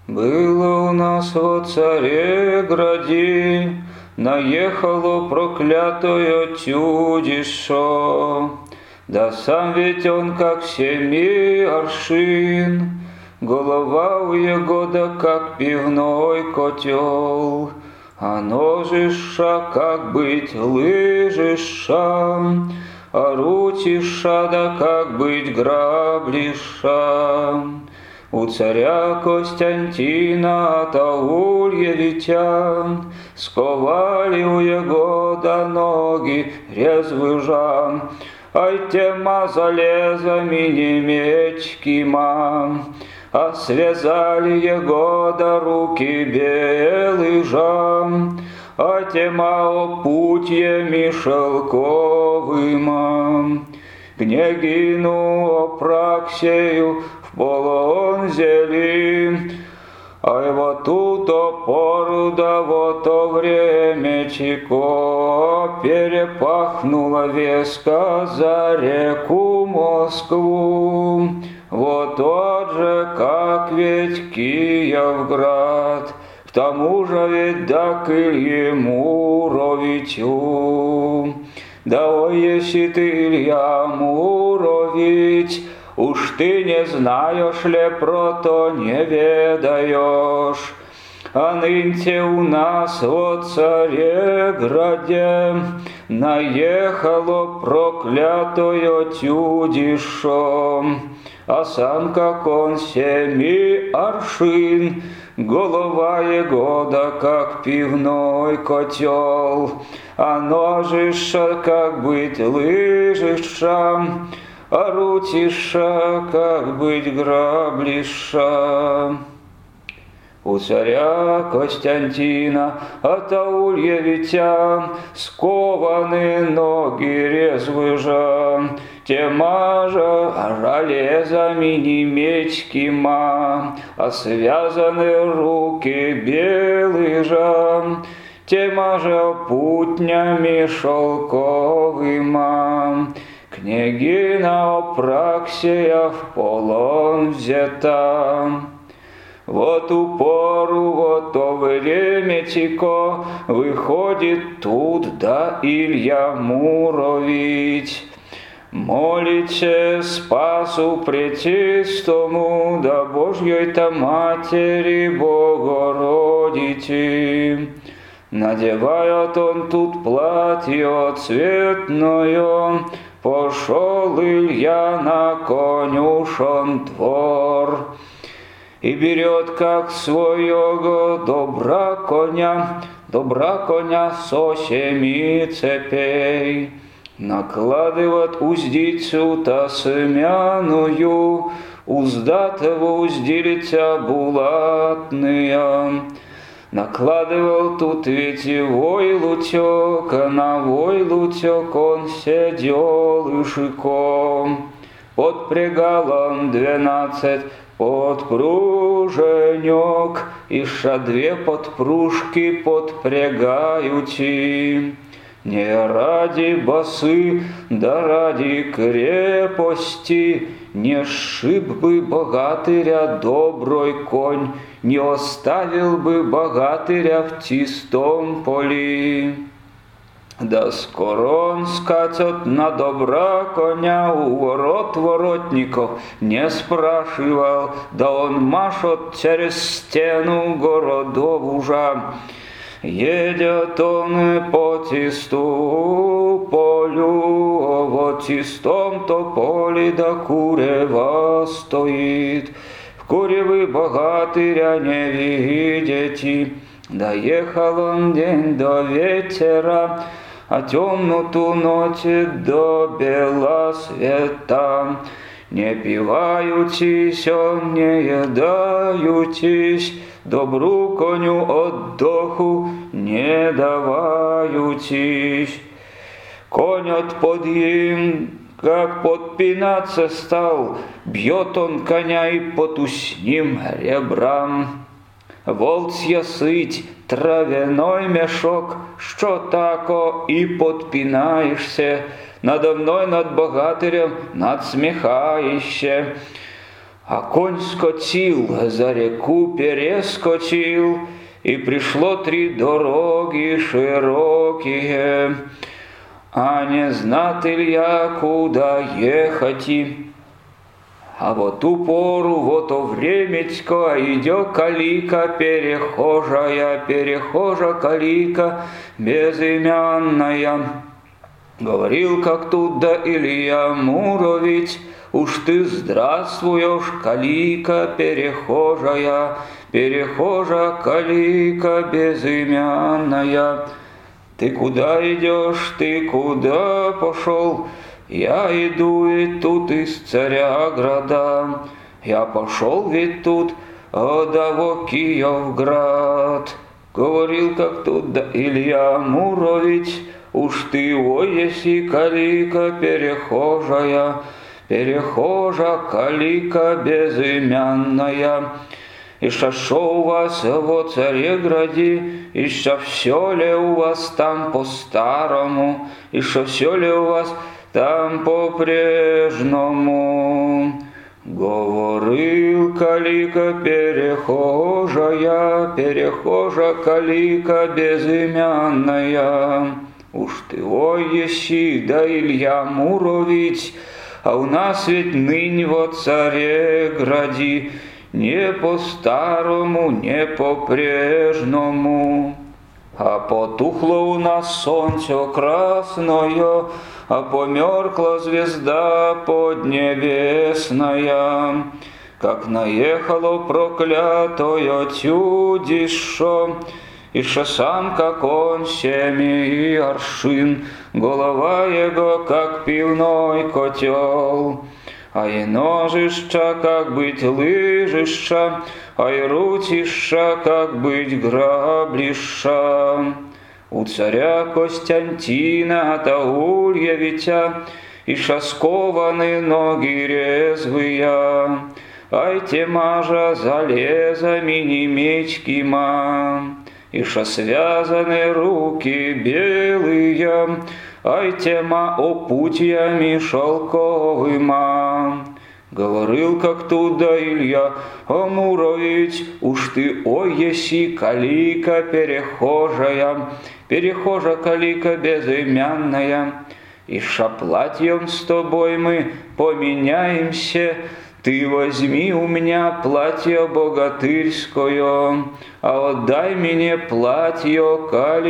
Было у нас во Цареграде, наехало проклятое чудище. Да сам ведь он как 7 аршин, голова у его да как пивной котел, а ножиша как быть лыжиша, а ручиша да как быть граблиша. У царя Костянтина Таульевича сковали у его до ноги резвыжа, ай тема залезами немецкима, а связали его до руки белыжа, а тема опутьями шелковыма. Княгину Апраксею в полон взяли, а его ту-то пору да вот то времечко перепахнула веска за реку Москву. Вот тот же, как ведь Киевград, к тому же ведь да к Илье Муровичу. Да ой, если ты, Илья Мурович, уж ты не знаешь ли, про то не ведаешь. А нынче у нас во Цареграде наехало проклятое чудище, а сам как он 7 аршин, голова его да как пивной котел, а ножиша как быть лыжиша, а ручиша как быть граблиша. У царя Костянтина Таульевича скованы ноги резвыжа, тема же железами немецкима, а связаны руки белыжа, тема же путнями шелковыма. Княгина Апраксея в полон взята. Вот упору, вот то времечко выходит тут, да Илья Мурович. Молите спасу пречистому, да Божьей-то Матери Богородицы. Надевает он тут платье цветное, пошел Илья на конюшен двор. И берет, как своего добра коня со 7 цепей. Накладывает уздицу-то смяную, уздатого уздилица булатная. Накладывал тут ведь и войлутек, а на войлутек он сидел ишиком. Подпрягал он 12 подпруженек, и ша 2 подпружки подпрягаючи. Не ради басы, да ради крепости, не сшиб бы богатыря доброй конь, не оставил бы богатыря в чистом поле. Да скоро он скачет на добра коня у ворот воротников, не спрашивал, да он машет через стену городов уже. Едет он по чисту полю, в чистом-то поле да курева стоит. В куревы богатыря не видите. Доехал он день до вечера, а темную ту ночь до бела света. Не пиваючись, он не едаючись, добру коню отдоху не даваючись. Конь отпод им, как подпинаться стал, бьет он коня и потусним ребрам. Волцья сыть, травяной мешок, що тако і подпинаешься, надо мной, над богатырем, надсмехаешься. А конь скочил, за реку перескочил, и пришло 3 дороги широкие, а не знат Илья, куда ехать. А вот ту пору, вот то времечко, идет калика перехожая калика безымянная. Говорил, как тут да Илья Муромец: уж ты здравствуешь, калика перехожая калика безымянная. Ты куда идешь, ты куда пошел? Я иду ведь тут из Царяграда, я пошел ведь тут до Киевград. Говорил, как тут да Илья Муромец: уж ты, ой, еси калика перехожая калика безымянная. И шо у вас во Цареграде, и шо все ли у вас там по-старому, и шо все ли у вас там по-прежнему? Говорил калика перехожая калика безымянная. Уж ты, ой, еси да Илья Муромец, а у нас ведь ныне во Цареграде не по-старому, не по-прежнему. А потухло у нас солнце красное, а померкла звезда поднебесная. Как наехало проклятое чудище, и шо сам, как он, 7 аршин, голова его, как пивной котел. А и ножища, как быть лыжища, а и рутища, как быть граблища. У царя Костянтина Таульевича и шаскованы ноги резвые, ай те мажа залезами немечки ма, и шо связаны руки белые, ай тема опутьями шелковыма. Говорил, как туда Илья Муромец: уж ты, ой, еси калика перехожая калика безымянная. И шо платьем с тобой мы поменяемся, ты возьми у меня платье богатырское, а отдай мне платье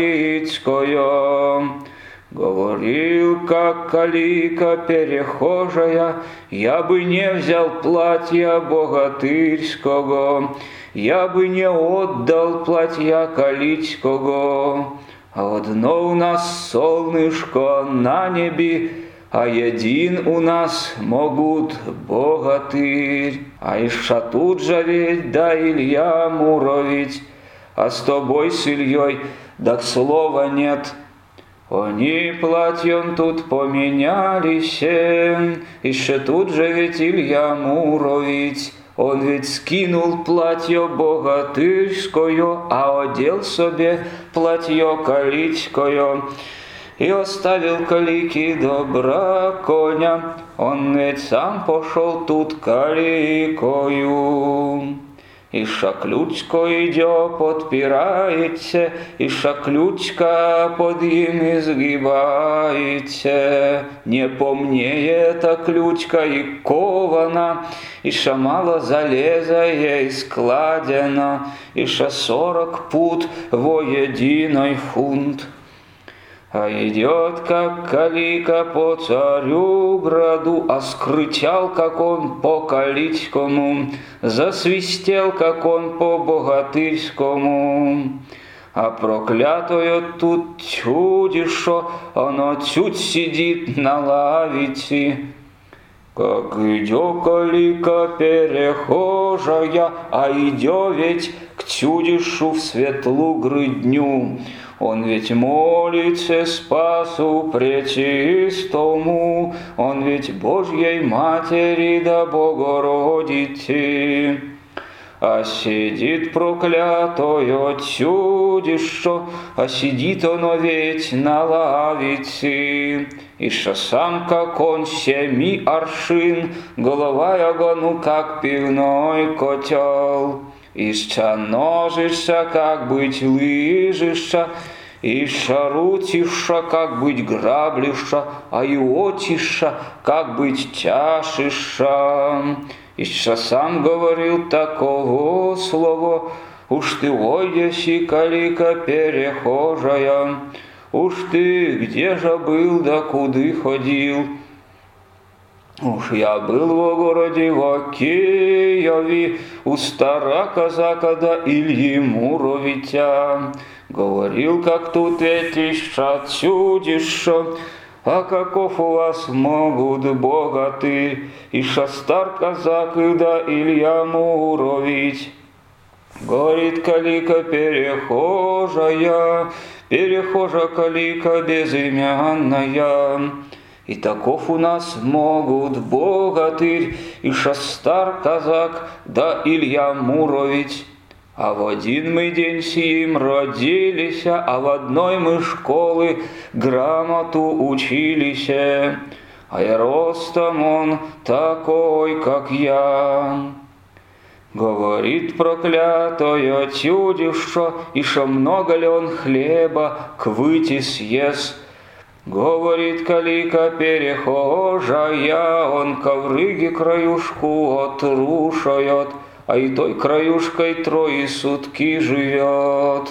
калицкое. Говорил, как калика перехожая: я бы не взял платья богатырского, я бы не отдал платья калицкого. А одно у нас солнышко на небе, а един у нас могут богатырь. А иша тут же ведь да Илья Муромец, а с тобой с Ильей да слова нет. Они платьем тут поменялись, еще тут же ведь Илья Муромец, он ведь скинул платье богатырское, а одел себе платье калицкое. И оставил калики добра коня, он ведь сам пошел тут каликою. И шаключко идет, подпирается, и шаключка под им изгибается. Не помнее эта ключка и кована, и шамала залеза ей складена, и 40 пут во единой фунт. А идет, как калика по Царюграду, а скричал, как он по калицкому, засвистел, как он по богатырскому. А проклятое тут чудище, оно чуть сидит на лавице. Как идет калика перехожая, а идет ведь к чудишу в светлу грыдню. Он ведь молится Спасу Пречистому, он ведь Божьей Матери да Богородицы. А сидит проклятое чудище, а сидит оно ведь на лавице. Иша сам, как он, 7 аршин, голова его, ну, как пивной котел. Иша ножиша, как быть лыжиша, Иша рутиша, как быть граблиша, а иотиша, как быть чашиша. Иша сам говорил такого слова, уж ты ойеси, калика перехожая, уж ты где же был, да куды ходил? Уж я был во городе во Киеве, у стара казака да Ильи Муровича. Говорил, как тут эти чудиша, а каков у вас могут богатырь, Иша стар казак и да Илья Мурович. Говорит, калика перехожая, перехожа калика безымянная. И таков у нас могут богатырь, Иша стар казак да Илья Мурович. А в один мы день сим родились, а в одной мы школы грамоту учились. А и ростом он такой, как я. Говорит проклятое чудище, Иша много ли он хлеба к выйти съест. Говорит калика перехожая, он коврыги краюшку отрушает, а и той краюшкой 3 сутки живет.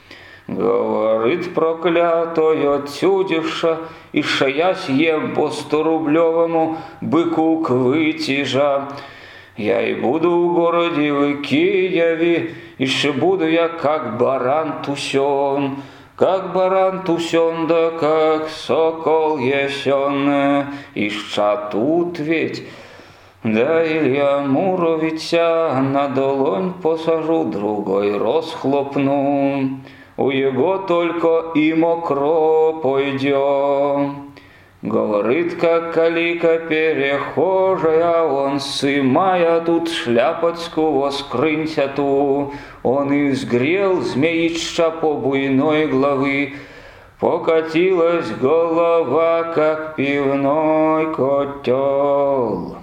Говорит проклятое чудище, Иша я съем по 100-рублевому быку к вытяжа. Я и буду в городе в Киеве, Иша буду я как баран тусен, как баран тусен, да как сокол есен. Иша тут ведь, да Илья Муровича на долонь посажу, другой расхлопну, у его только и мокро пойдем. Говорит, как калика перехожая, он сымая тут шляпочку воскрынься ту, он и взгрел змеища по буйной головы, покатилась голова, как пивной котел.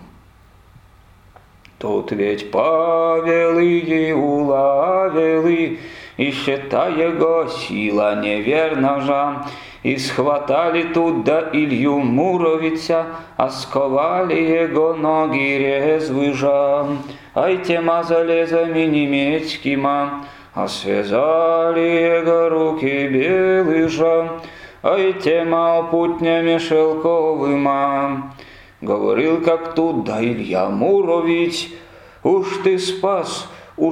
Тут ведь павелы и улавелы, и счета его сила неверна же, и схватали тут до Илью Муровича, а сковали его ноги резвы же, ай тема залезами немецкима, а связали его руки белые же, ай тема путнями шелковыма. Говорил, как тут, да Илья Мурович, уж ты спас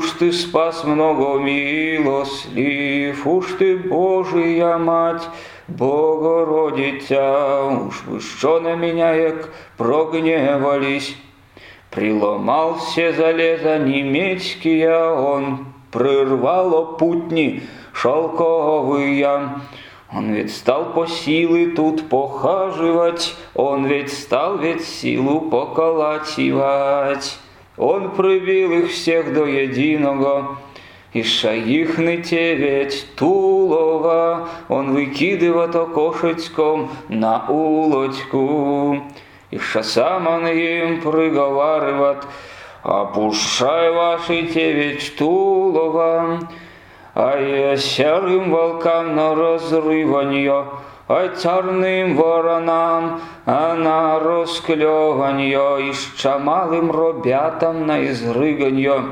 много милослив, уж ты Божия мать, Богородиця, уж вы что на меня, як прогневались. Приломал все залеза немецкие, он прервало путни шелковые. Он ведь стал по силы тут похаживать, он ведь стал силу поколачивать. Он прибил их всех до единого, и шаихны те ведь тулова, он выкидывает окошечком на улочку. И сам он им приговаривает, опушай ваши те ведь тулова, а я серым волкам на разрыванье, а черным воронам на расклеванье, и малым робятам на изрыганье.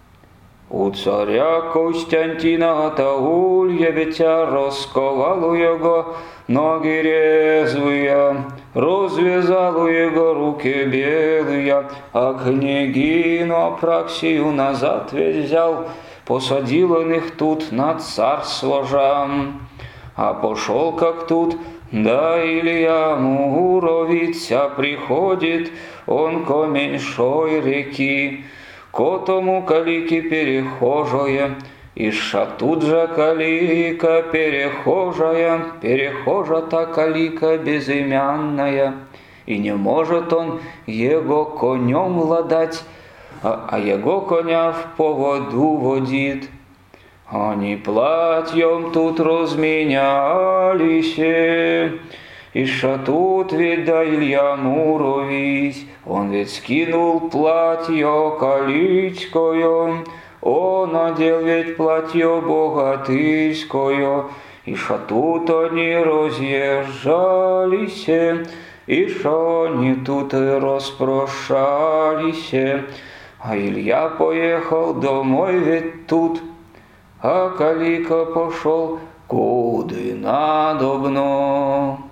У царя Костянтина Таульевича расковал у его ноги резвые, развязал у его руки белые, а княгиню Апраксию назад ведь взял, посадил он их тут на царство же. А пошел как тут, да Илья Мурович, а приходит он ко меньшой реки, ко тому калике перехожая, Иша тут же калика перехожая, перехожа-то калика безымянная, и не может он его конем ладать, а его коня в поводу водит. Они платьем тут разменялись, и тут, вида, Илья Мурович, он ведь скинул платье калицкое, он надел ведь платье богатырское, и тут они разъезжались, и они тут распрошались, а Илья поехал домой ведь тут, а Калика пошел куды надобно.